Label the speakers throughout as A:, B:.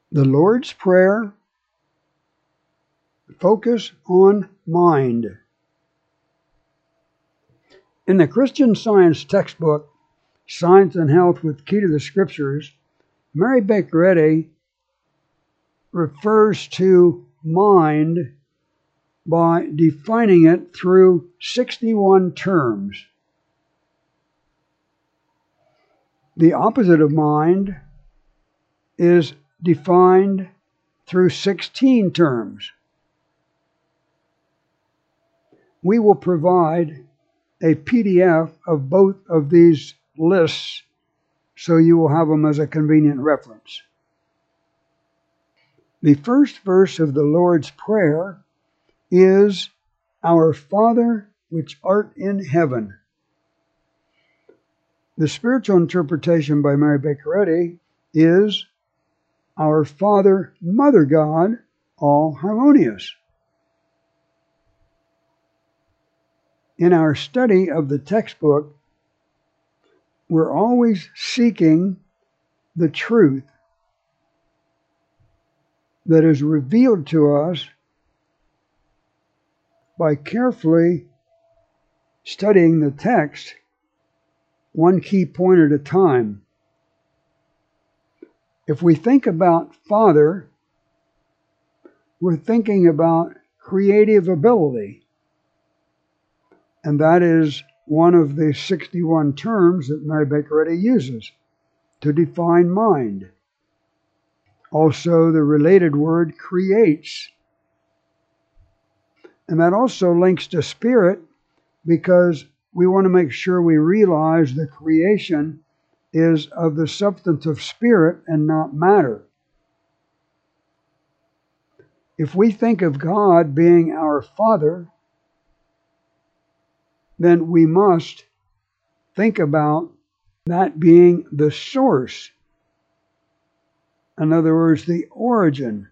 A: The Lord's Prayer, focus on mind. In the Christian Science textbook, Science and Health with Key to the Scriptures, Mary Baker Eddy refers to mind by defining it through 61 terms. The opposite of mind is defined through 16 terms. We will provide a PDF of both of these lists so you will have them as a convenient reference. The first verse of the Lord's Prayer is, "Our Father which art in heaven." The spiritual interpretation by Mary Baker Eddy is, "Our Father, Mother God, all harmonious." In our study of the textbook, we're always seeking the truth that is revealed to us by carefully studying the text, one key point at a time. If we think about Father, we're thinking about creative ability. And that is one of the 61 terms that Mary Baker Eddy uses to define mind. Also, the related word creates. And that also links to spirit, because we want to make sure we realize the creation is of the substance of spirit and not matter. If we think of God being our Father, then we must think about that being the source. In other words, the origin.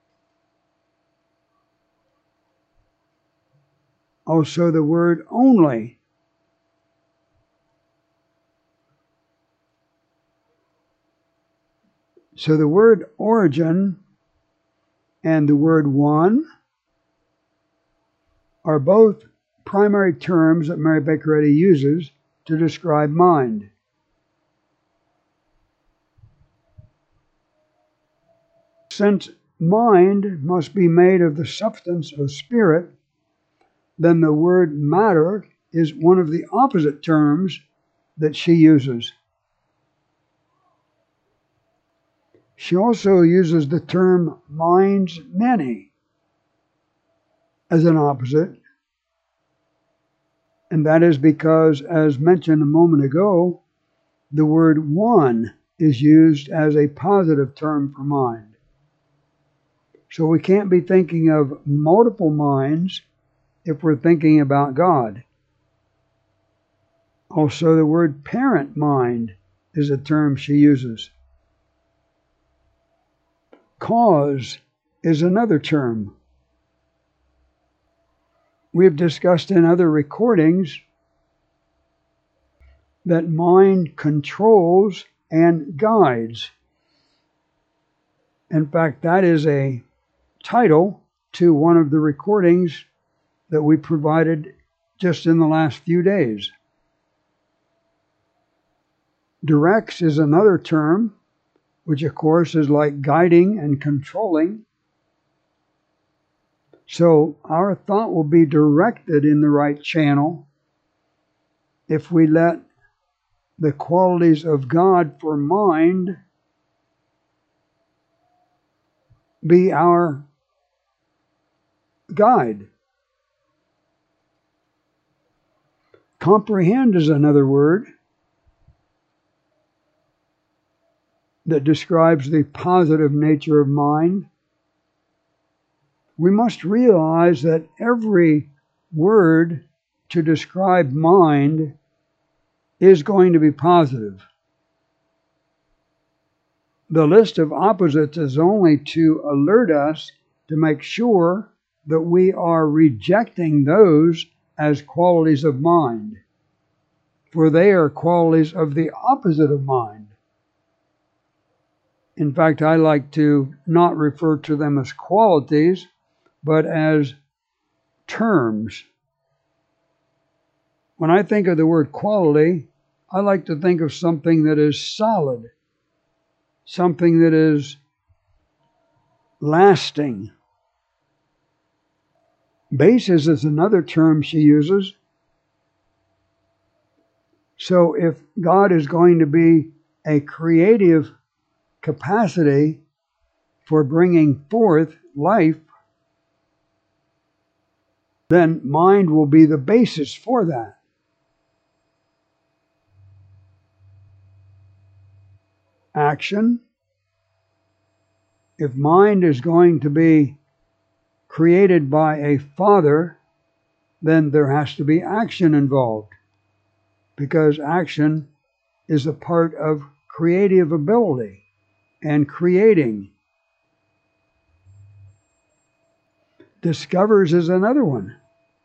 A: Also the word only. So the word origin and the word one are both primary terms that Mary Baker Eddy uses to describe mind. Since mind must be made of the substance of spirit, then the word matter is one of the opposite terms that she uses. She also uses the term minds many as an opposite, and that is because, as mentioned a moment ago, the word one is used as a positive term for mind. So we can't be thinking of multiple minds if we're thinking about God. Also, the word parent mind is a term she uses. Cause is another term. We have discussed in other recordings that mind controls and guides. In fact, that is a title to one of the recordings that we provided just in the last few days. Directs is another term, which of course is like guiding and controlling. So our thought will be directed in the right channel if we let the qualities of God for mind be our guide. Comprehend is another word that describes the positive nature of mind. We must realize that every word to describe mind is going to be positive. The list of opposites is only to alert us to make sure that we are rejecting those as qualities of mind, for they are qualities of the opposite of mind. In fact, I like to not refer to them as qualities, but as terms. When I think of the word quality, I like to think of something that is solid, something that is lasting. Basis is another term she uses. So if God is going to be a creative capacity for bringing forth life, then mind will be the basis for that. Action. If mind is going to be created by a father, then there has to be action involved, because action is a part of creative ability and creating. Discovers is another one,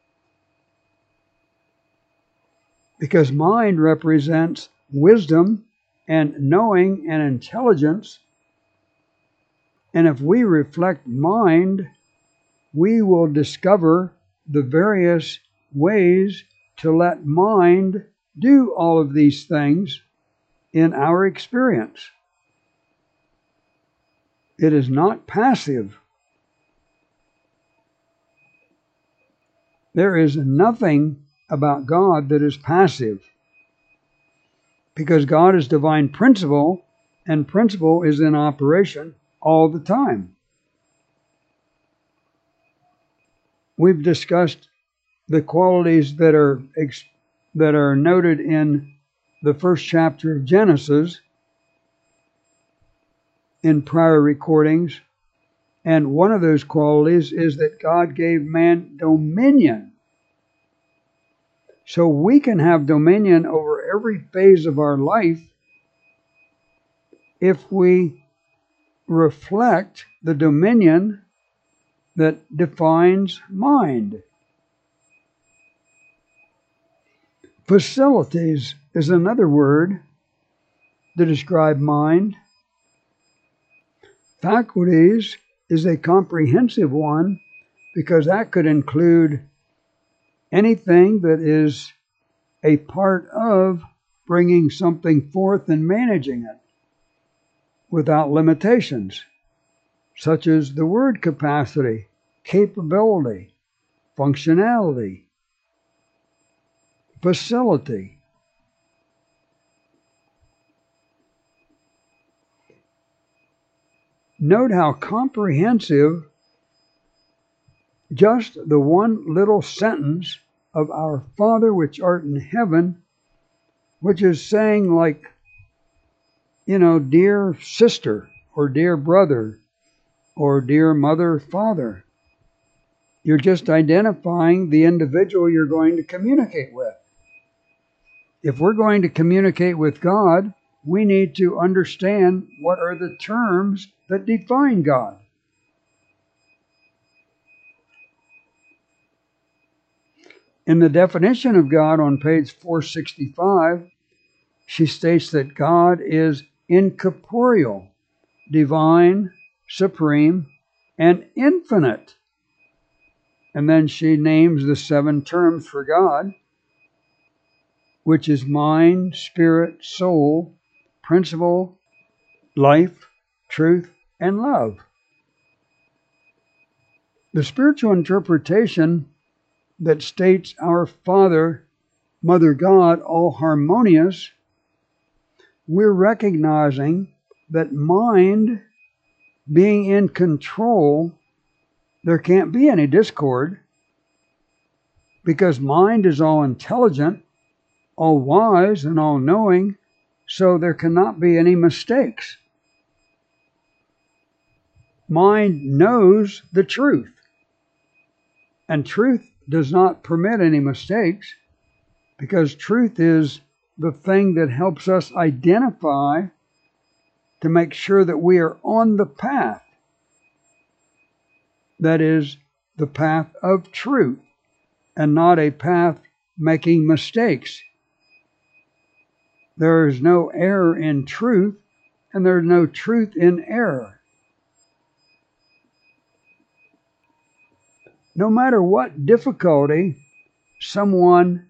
A: because mind represents wisdom and knowing and intelligence. And if we reflect mind, we will discover the various ways to let mind do all of these things in our experience. It is not passive. There is nothing about God that is passive, because God is divine principle, and principle is in operation all the time. We've discussed the qualities that are noted in the first chapter of Genesis in prior recordings, and one of those qualities is that God gave man dominion. So we can have dominion over every phase of our life if we reflect the dominion that defines mind. Facilities is another word to describe mind. Faculties is a comprehensive one, because that could include anything that is a part of bringing something forth and managing it without limitations, such as the word capacity, capability, functionality, facility. Note how comprehensive just the one little sentence of "Our Father which art in heaven," which is saying, like, dear sister, or dear brother, or dear mother, father. You're just identifying the individual you're going to communicate with. If we're going to communicate with God, we need to understand what are the terms that define God. In the definition of God on page 465, she states that God is incorporeal, divine, supreme, and infinite. And then she names the 7 terms for God, which is mind, spirit, soul, principle, life, truth, and love. The spiritual interpretation that states our Father, Mother God, all harmonious, we're recognizing that mind being in control, there can't be any discord, because mind is all intelligent, all wise, and all knowing, so there cannot be any mistakes. Mind knows the truth, and truth does not permit any mistakes, because truth is the thing that helps us identify to make sure that we are on the path. That is the path of truth, and not a path making mistakes. There is no error in truth, and there's no truth in error. No matter what difficulty someone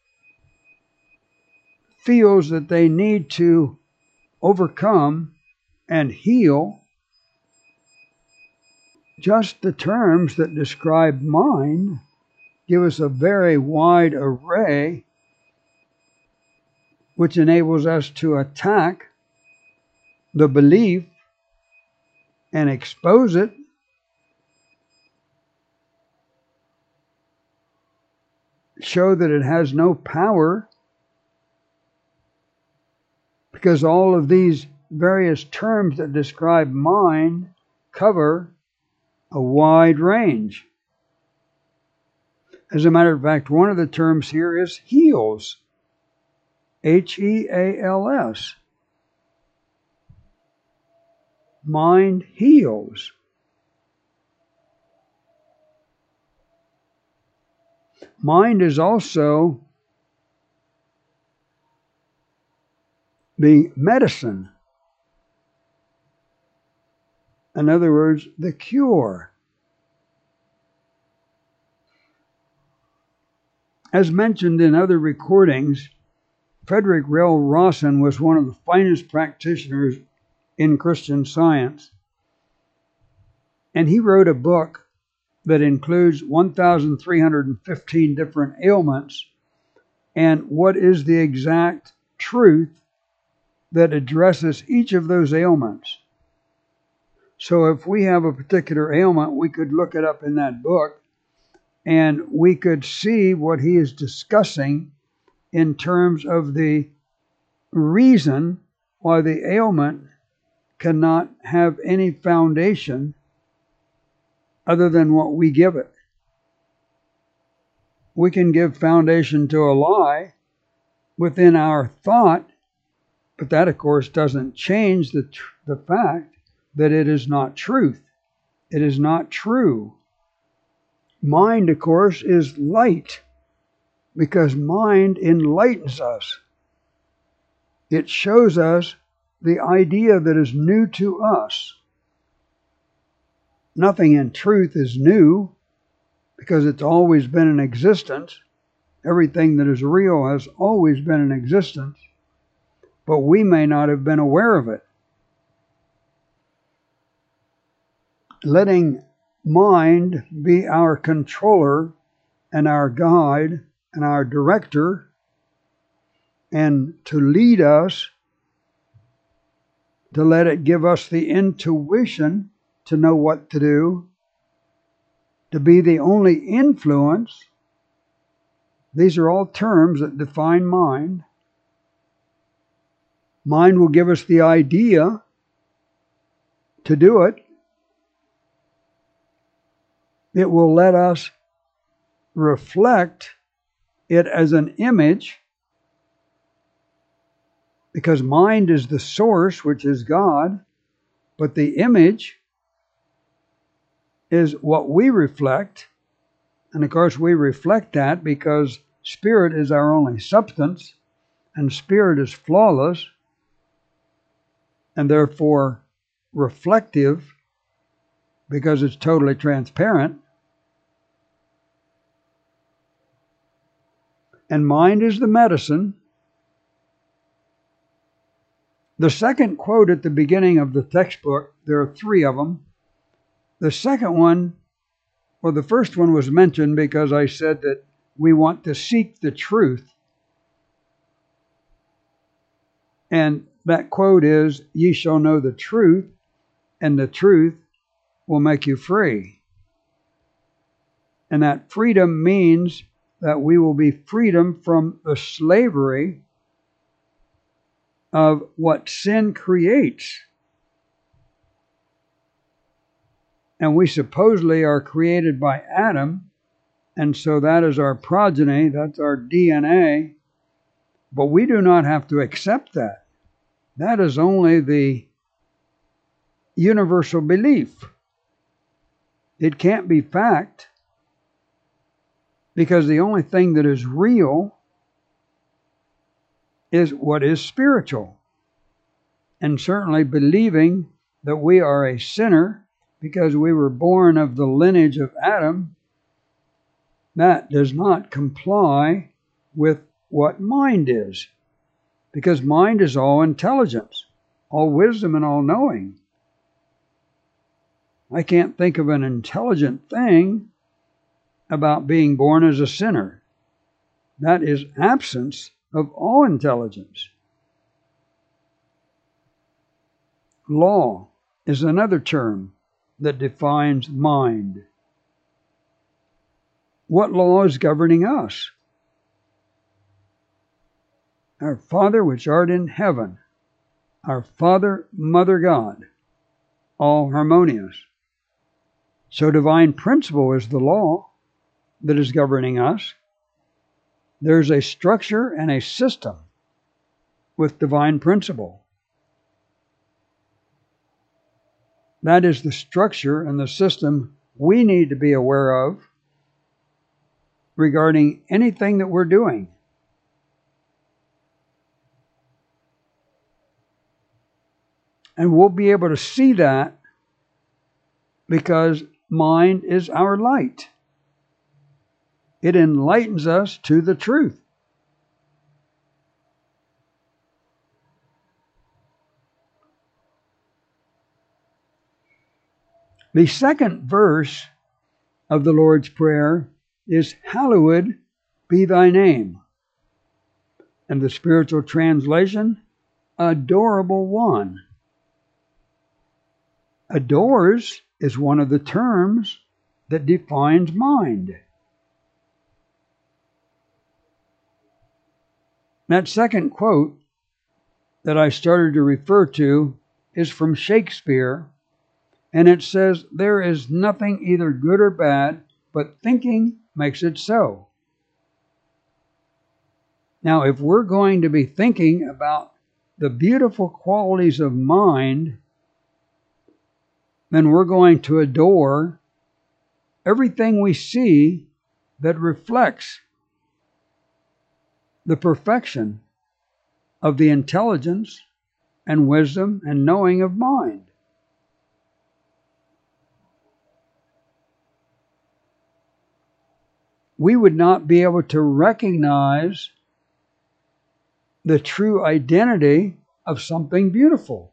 A: feels that they need to overcome and heal, just the terms that describe mind give us a very wide array which enables us to attack the belief and expose it, show that it has no power, because all of these various terms that describe mind cover a wide range. As a matter of fact, one of the terms here is heals. Heals. Mind heals. Mind is also the medicine. In other words, the cure. As mentioned in other recordings, Frederick Rell Rawson was one of the finest practitioners in Christian Science. And he wrote a book that includes 1,315 different ailments and what is the exact truth that addresses each of those ailments. So if we have a particular ailment, we could look it up in that book and we could see what he is discussing in terms of the reason why the ailment cannot have any foundation other than what we give it. We can give foundation to a lie within our thought, but that, of course, doesn't change the fact that it is not truth. It is not true. Mind, of course, is light, because mind enlightens us. It shows us the idea that is new to us. Nothing in truth is new, because it's always been in existence. Everything that is real has always been in existence, but we may not have been aware of it. Letting mind be our controller and our guide and our director, and to lead us, to let it give us the intuition to know what to do, to be the only influence. These are all terms that define mind. Mind will give us the idea to do it. It will let us reflect it as an image, because mind is the source, which is God, but the image is what we reflect. And of course we reflect that because spirit is our only substance, and spirit is flawless, and therefore reflective, because it's totally transparent. And mind is the medicine. The second quote at the beginning of the textbook, there are three of them. The second one, well, the first one was mentioned because I said that we want to seek the truth. And that quote is, "Ye shall know the truth, and the truth will make you free." And that freedom means that we will be freedom from the slavery of what sin creates. And we supposedly are created by Adam, and so that is our progeny, that's our DNA. But we do not have to accept that. That is only the universal belief. It can't be fact, because the only thing that is real is what is spiritual. and certainly believing that we are a sinner because we were born of the lineage of Adam, that does not comply with what mind is. Because mind is all intelligence, all wisdom, and all knowing. I can't think of an intelligent thing about being born as a sinner. That is absence of all intelligence. Law is another term that defines mind. What law is governing us? Our Father which art in heaven, our Father, Mother God, all harmonious. So divine principle is the law that is governing us. There's a structure and a system with divine principle. That is the structure and the system we need to be aware of regarding anything that we're doing. And we'll be able to see that because mind is our light. It enlightens us to the truth. The second verse of the Lord's Prayer is, "Hallowed be thy name." And the spiritual translation, "Adorable One." Adores is one of the terms that defines mind. That second quote that I started to refer to is from Shakespeare, and it says, "There is nothing either good or bad, but thinking makes it so." Now, if we're going to be thinking about the beautiful qualities of mind, then we're going to adore everything we see that reflects the perfection of the intelligence and wisdom and knowing of mind. We would not be able to recognize the true identity of something beautiful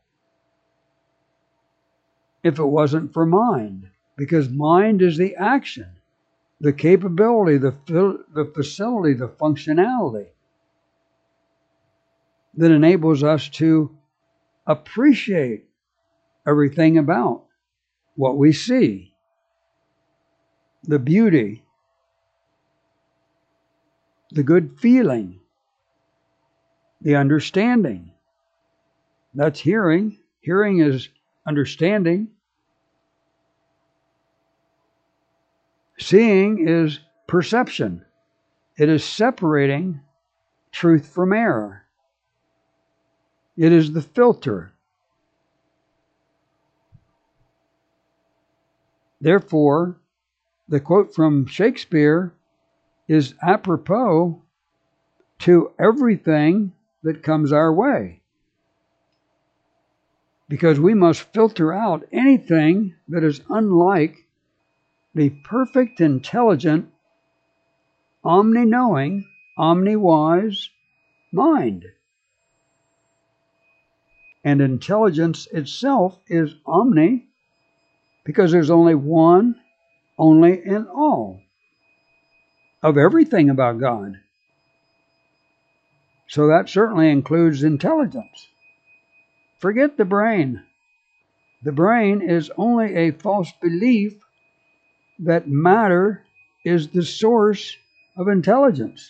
A: if it wasn't for mind, because mind is the action, the capability, the facility, the functionality that enables us to appreciate everything about what we see, the beauty, the good feeling, the understanding. That's hearing. Hearing is understanding. Seeing is perception. It is separating truth from error. It is the filter. Therefore, the quote from Shakespeare is apropos to everything that comes our way, because we must filter out anything that is unlike the perfect, intelligent, omni-knowing, omni-wise mind. And intelligence itself is omni, because there's only one, only in all, of everything about God. So that certainly includes intelligence. Forget the brain. The brain is only a false belief that matter is the source of intelligence.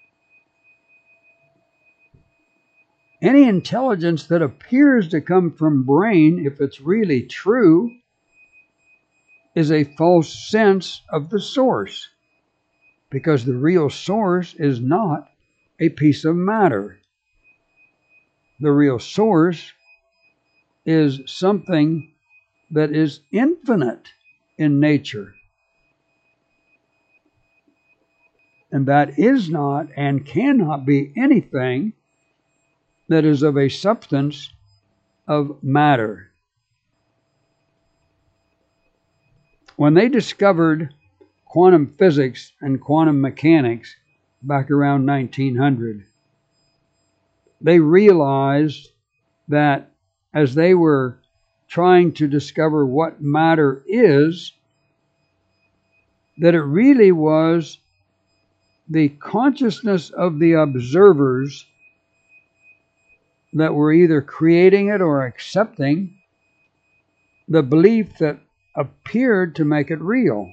A: Any intelligence that appears to come from brain, if it's really true, is a false sense of the source, because the real source is not a piece of matter. The real source is something that is infinite in nature. And that is not and cannot be anything that is of a substance of matter. When they discovered quantum physics and quantum mechanics back around 1900, they realized that as they were trying to discover what matter is, that it really was the consciousness of the observers that were either creating it or accepting the belief that appeared to make it real.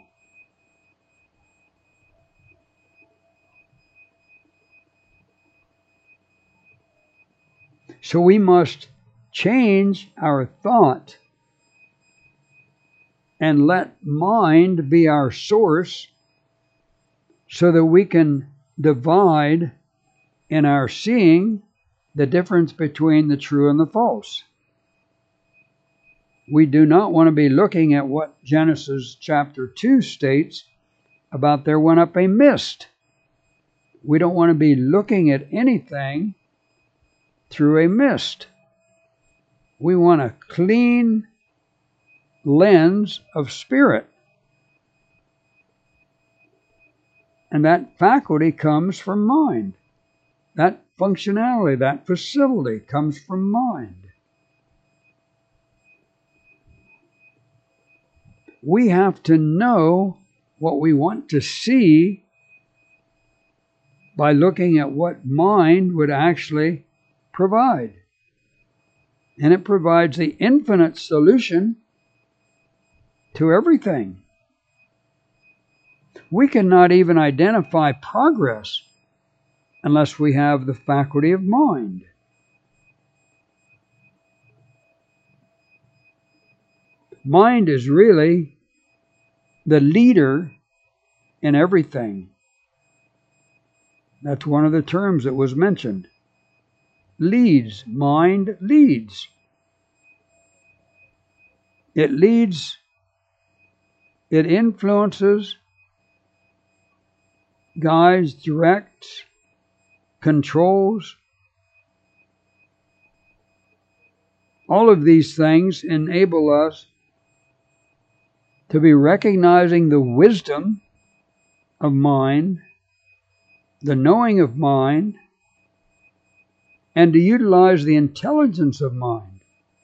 A: So we must change our thought and let mind be our source so that we can divide in our seeing the difference between the true and the false. We do not want to be looking at what Genesis chapter 2 states about there went up a mist. We don't want to be looking at anything through a mist. We want a clean lens of spirit. And that faculty comes from mind. That functionality, that facility comes from mind. We have to know what we want to see by looking at what mind would actually provide. And it provides the infinite solution to everything. We cannot even identify progress unless we have the faculty of mind. Mind is really the leader in everything. That's one of the terms that was mentioned. Leads. Mind leads. It leads. It influences, guides, directs, controls. All of these things enable us to be recognizing the wisdom of mind, the knowing of mind, and to utilize the intelligence of mind.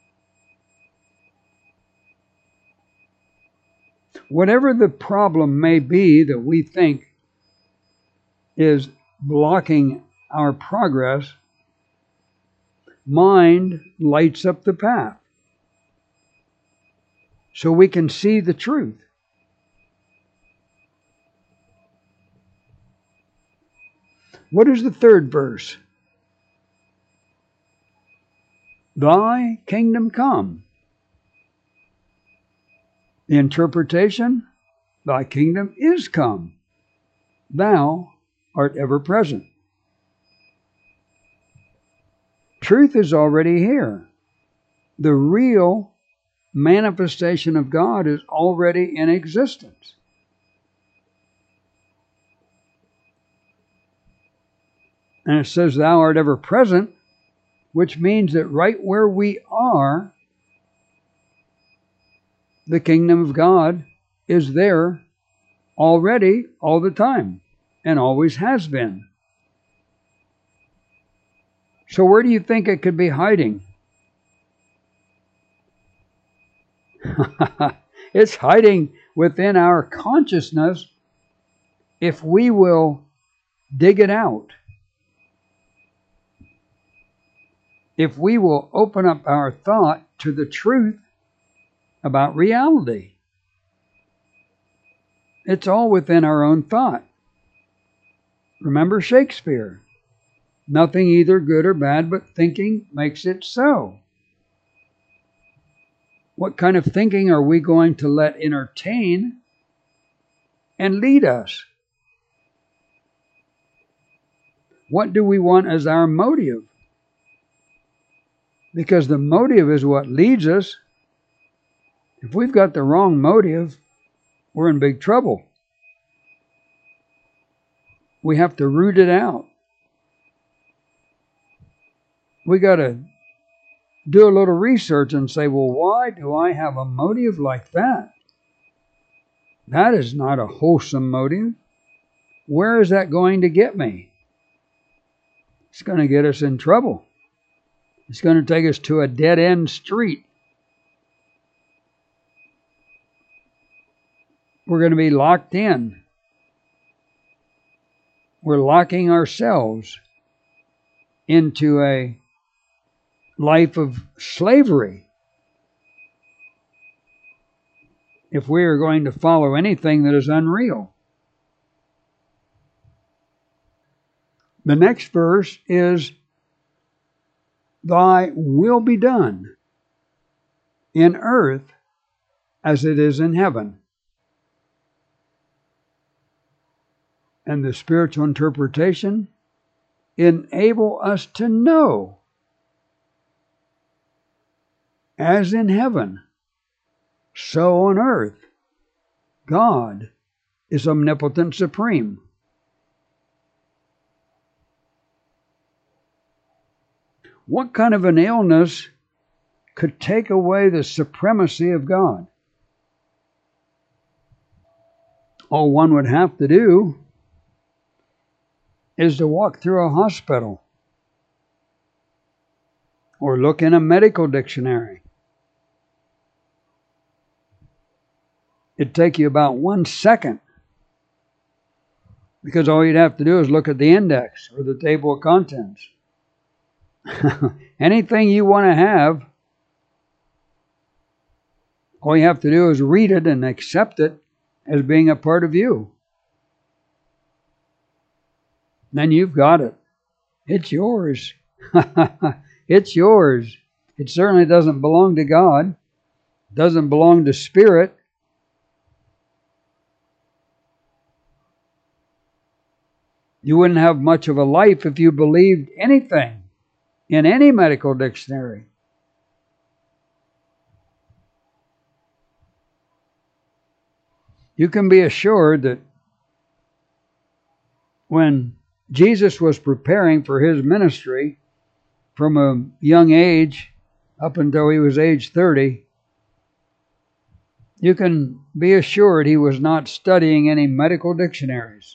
A: Whatever the problem may be that we think is blocking our progress, mind lights up the path so we can see the truth. What is the third verse? Thy kingdom come. The interpretation, thy kingdom is come. Thou art ever present. Truth is already here. The real manifestation of God is already in existence. And it says, thou art ever present, which means that right where we are, the kingdom of God is there already all the time and always has been. So where do you think it could be hiding? It's hiding within our consciousness if we will dig it out. If we will open up our thought to the truth about reality. It's all within our own thought. Remember Shakespeare. Nothing either good or bad, but thinking makes it so. What kind of thinking are we going to let entertain and lead us? What do we want as our motive? Because the motive is what leads us. If we've got the wrong motive, we're in big trouble. We have to root it out. We got to do a little research and say, well, why do I have a motive like that? That is not a wholesome motive. Where is that going to get me? It's going to get us in trouble. It's going to take us to a dead-end street. We're going to be locked in. We're locking ourselves into a life of slavery if we are going to follow anything that is unreal. The next verse is, Thy will be done in earth as it is in heaven. And the spiritual interpretation, enable us to know, as in heaven, so on earth, God is omnipotent supreme. What kind of an illness could take away the supremacy of God? All one would have to do is to walk through a hospital or look in a medical dictionary. It'd take you about 1 second, because all you'd have to do is look at the index or the table of contents. Anything you want to have, all you have to do is read it and accept it as being a part of you. Then you've got it. It's yours. It's yours. It certainly doesn't belong to God. It doesn't belong to spirit. You wouldn't have much of a life if you believed anything in any medical dictionary. You can be assured that when Jesus was preparing for his ministry from a young age up until he was age 30, you can be assured he was not studying any medical dictionaries.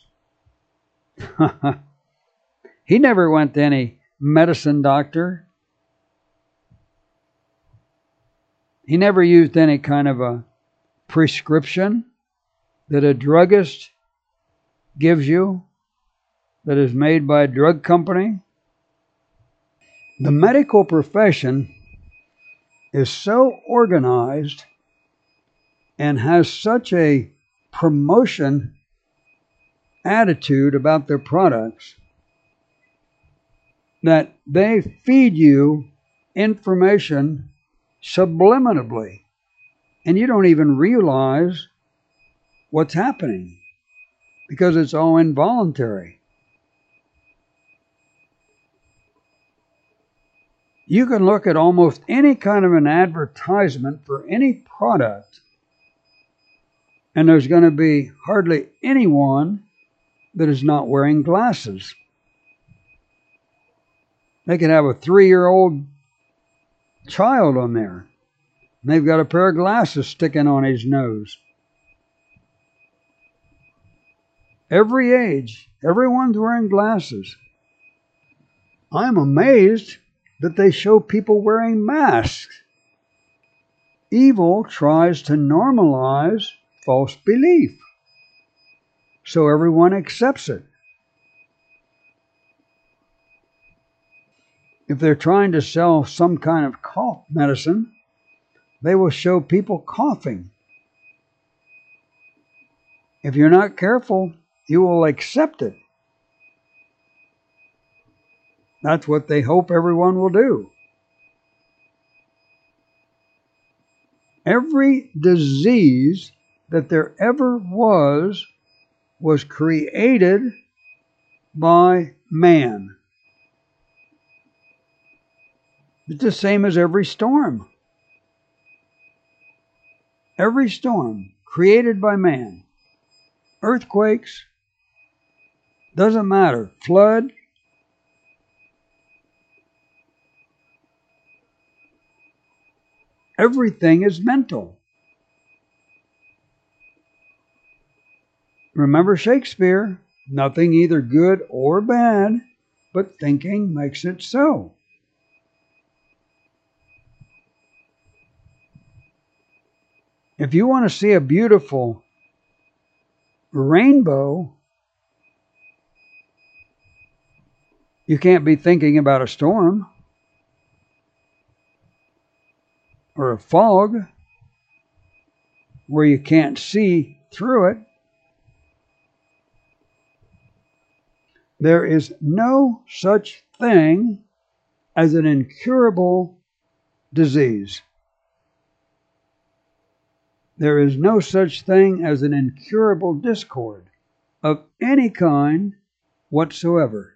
A: He never went to any medicine doctor. He never used any kind of a prescription that a druggist gives you that is made by a drug company. The medical profession is so organized and has such a promotion attitude about their products that they feed you information subliminally, and you don't even realize what's happening because it's all involuntary. You can look at almost any kind of an advertisement for any product, and there's going to be hardly anyone that is not wearing glasses. They could have a 3-year-old child on there, and they've got a pair of glasses sticking on his nose. Every age, everyone's wearing glasses. I'm amazed that they show people wearing masks. Evil tries to normalize false belief, so everyone accepts it. If they're trying to sell some kind of cough medicine, they will show people coughing. If you're not careful, you will accept it. That's what they hope everyone will do. Every disease that there ever was created by man. It's the same as every storm. Every storm created by man. Earthquakes, doesn't matter. Flood. Everything is mental. Remember Shakespeare, nothing either good or bad, but thinking makes it so. If you want to see a beautiful rainbow, you can't be thinking about a storm or a fog where you can't see through it. There is no such thing as an incurable disease. There is no such thing as an incurable discord of any kind whatsoever.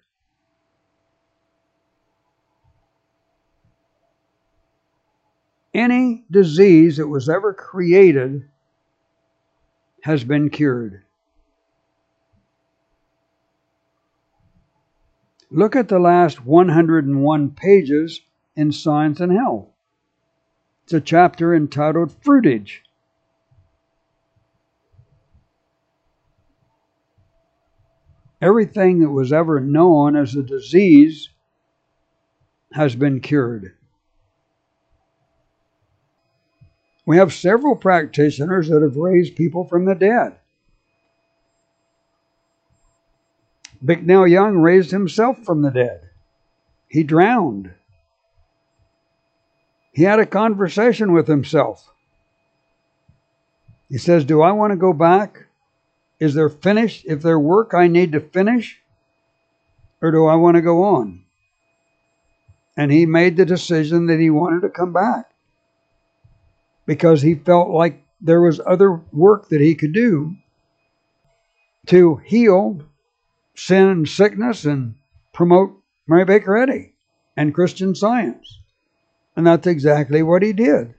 A: Any disease that was ever created has been cured. Look at the last 101 pages in Science and Health. It's a chapter entitled Fruitage. Everything that was ever known as a disease has been cured. We have several practitioners that have raised people from the dead. Bicknell Young raised himself from the dead. He drowned. He had a conversation with himself. He says, do I want to go back? Is there work I need to finish? Or do I want to go on? And he made the decision that he wanted to come back because he felt like there was other work that he could do to heal sin and sickness and promote Mary Baker Eddy and Christian Science. And that's exactly what he did.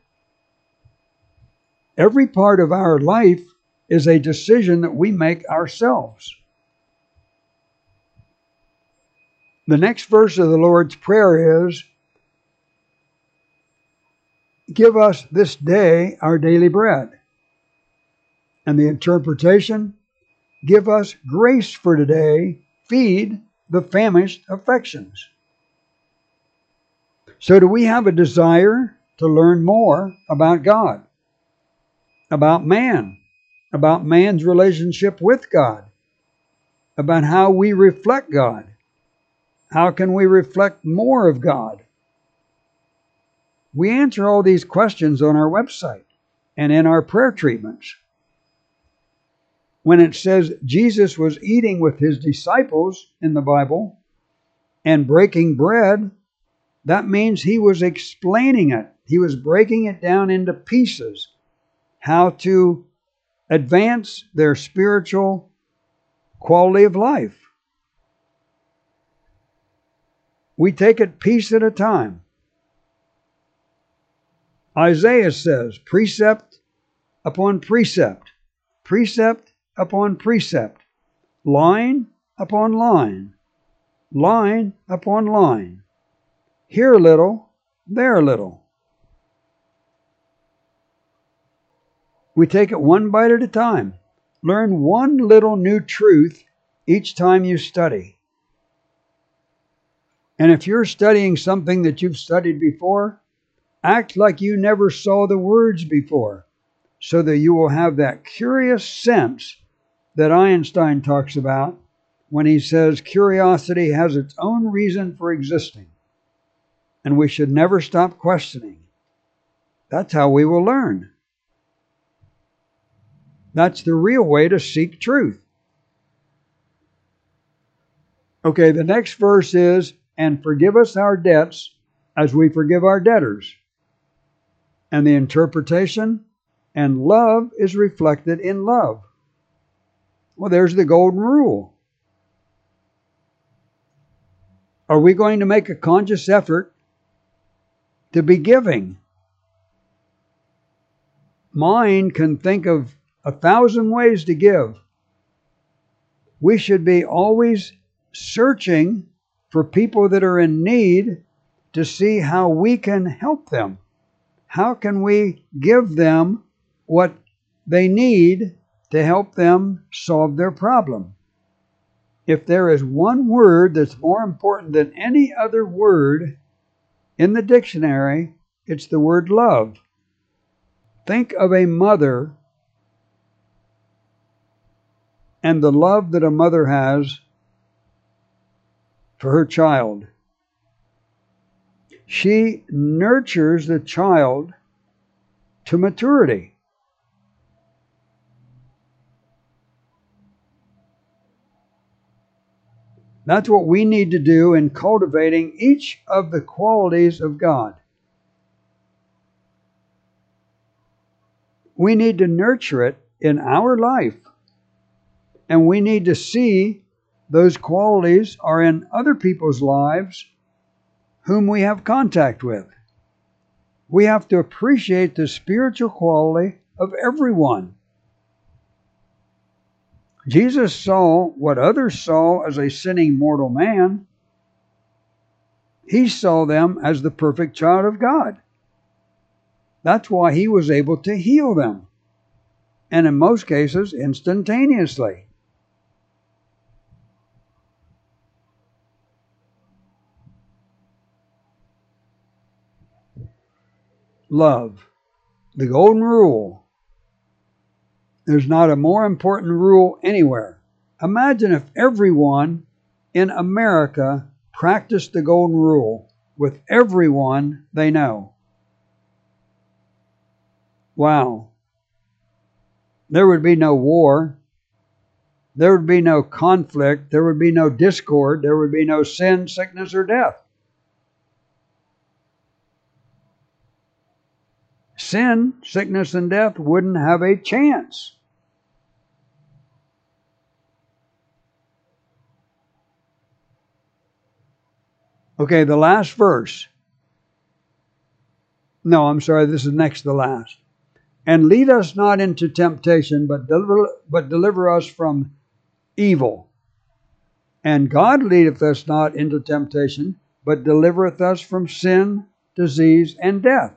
A: Every part of our life is a decision that we make ourselves. The next verse of the Lord's Prayer is, give us this day our daily bread. And the interpretation, give us grace for today, feed the famished affections. So do we have a desire to learn more about God, about man, about man's relationship with God, about how we reflect God? How can we reflect more of God? We answer all these questions on our website and in our prayer treatments. When it says Jesus was eating with his disciples in the Bible and breaking bread, that means he was explaining it. He was breaking it down into pieces, how to advance their spiritual quality of life. We take it piece at a time. Isaiah says, precept upon precept, precept upon precept, line upon line, line upon line, here a little, there a little. We take it one bite at a time. Learn one little new truth each time you study. And if you're studying something that you've studied before, act like you never saw the words before, so that you will have that curious sense that Einstein talks about when he says curiosity has its own reason for existing, and we should never stop questioning. That's how we will learn. That's the real way to seek truth. Okay, the next verse is, and forgive us our debts as we forgive our debtors. And the interpretation, and love is reflected in love. Well, there's the golden rule. Are we going to make a conscious effort to be giving? Mind can think of 1,000 ways to give. We should be always searching for people that are in need to see how we can help them, how can we give them what they need to help them solve their problem? If there is one word that's more important than any other word in the dictionary, it's the word love. Think of a mother and the love that a mother has for her child. She nurtures the child to maturity. That's what we need to do in cultivating each of the qualities of God. We need to nurture it in our life. And we need to see those qualities are in other people's lives whom we have contact with. We have to appreciate the spiritual quality of everyone. Jesus saw what others saw as a sinning mortal man. He saw them as the perfect child of God. That's why he was able to heal them, and in most cases, instantaneously. Love, the golden rule. There's not a more important rule anywhere. Imagine if everyone in America practiced the golden rule with everyone they know. Wow. There would be no war. There would be no conflict. There would be no discord. There would be no sin, sickness, or death. Sin, sickness, and death wouldn't have a chance. Okay, the last verse. No, I'm sorry, this is next to the last. And lead us not into temptation, but deliver us from evil. And God leadeth us not into temptation, but delivereth us from sin, disease, and death.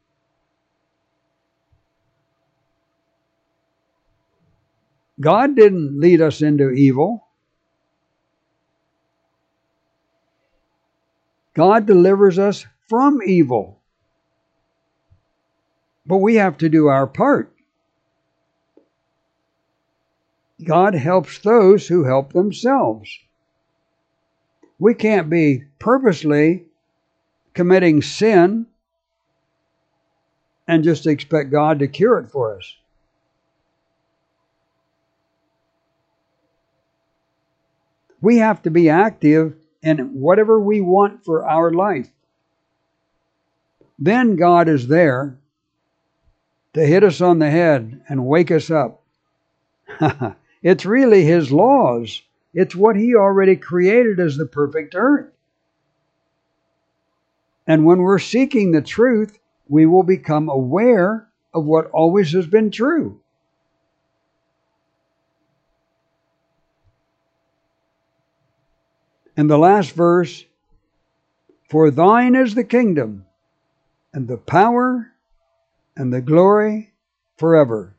A: God didn't lead us into evil. God delivers us from evil. But we have to do our part. God helps those who help themselves. We can't be purposely committing sin and just expect God to cure it for us. We have to be active in whatever we want for our life. Then God is there to hit us on the head and wake us up. It's really His laws. It's what He already created as the perfect earth. And when we're seeking the truth, we will become aware of what always has been true. And the last verse, for thine is the kingdom, and the power, and the glory forever.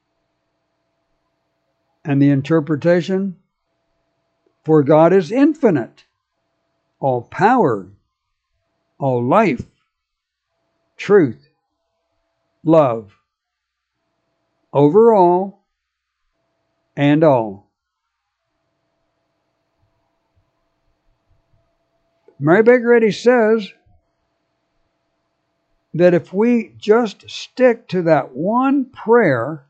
A: And the interpretation, for God is infinite, all power, all life, truth, love, over all and all. Mary Baker Eddy says that if we just stick to that one prayer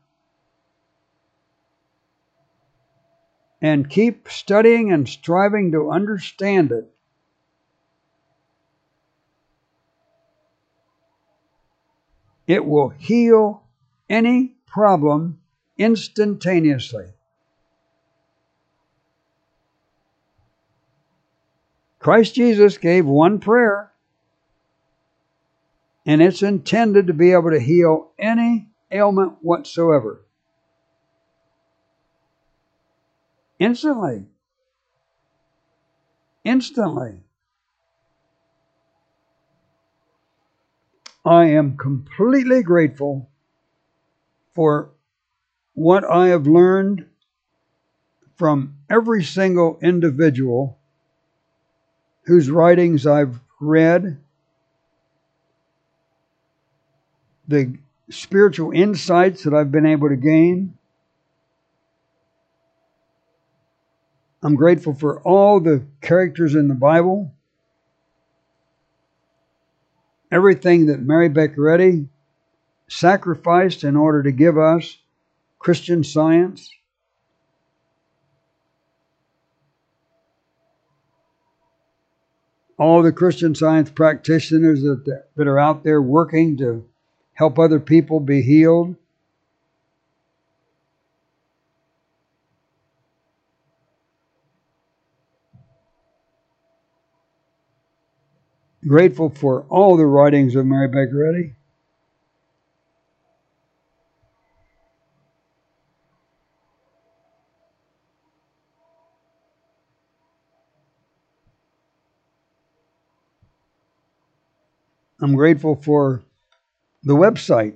A: and keep studying and striving to understand it, it will heal any problem instantaneously. Christ Jesus gave one prayer, and it's intended to be able to heal any ailment whatsoever. Instantly. Instantly. I am completely grateful for what I have learned from every single individual whose writings I've read, the spiritual insights that I've been able to gain. I'm grateful for all the characters in the Bible, everything that Mary Beccaretti sacrificed in order to give us Christian Science. All the Christian Science practitioners that are out there working to help other people be healed. Grateful for all the writings of Mary Beccaretti. I'm grateful for the website.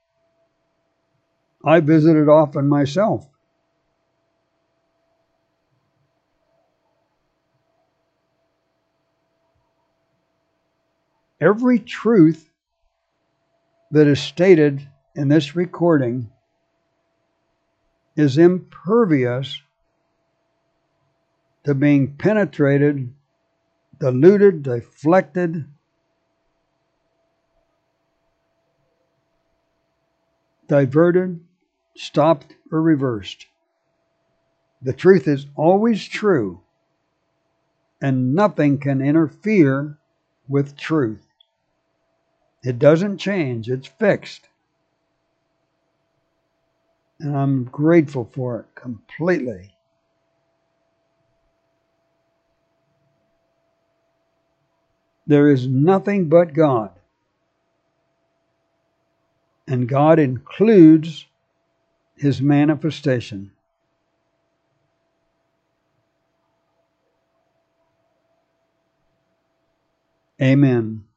A: I visit it often myself. Every truth that is stated in this recording is impervious to being penetrated, diluted, deflected, diverted, stopped, or reversed. The truth is always true, and nothing can interfere with truth. It doesn't change, it's fixed. And I'm grateful for it completely. There is nothing but God. And God includes His manifestation. Amen.